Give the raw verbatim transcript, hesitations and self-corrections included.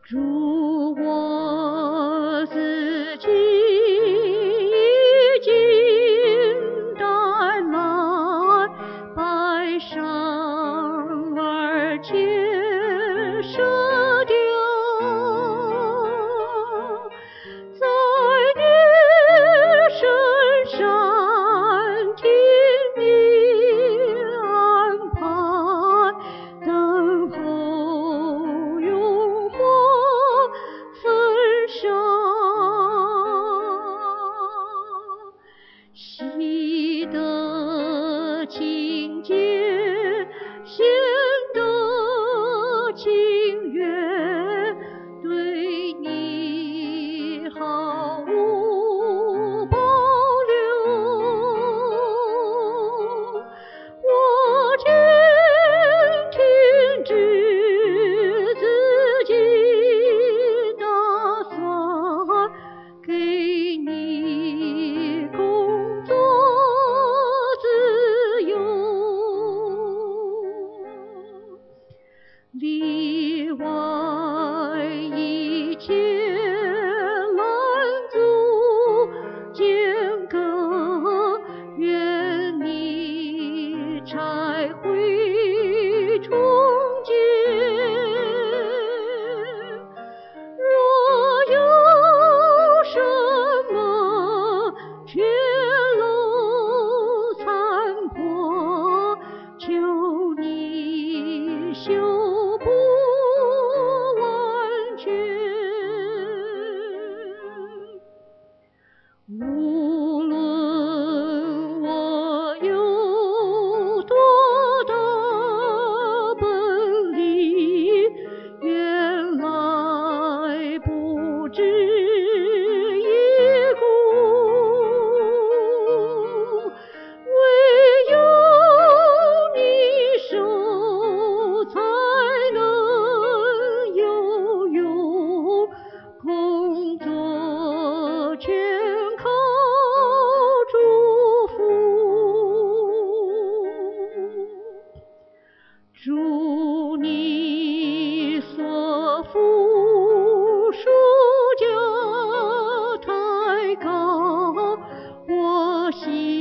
祝我自己已经淡来，白裳儿渐舍掉，在你深山听你安排，等候永火焚烧，喜得情结，显得情缘，对你毫无保留。我坚停止自己打算，给你工作自由，里外一切拦阻间隔，愿你拆毁重建。若有什么缺漏残破，求你修补完全。无论我有多大本领，原来不值一顾，唯有你手才能有用，工作全靠祝福。祝你所付书价抬高，我心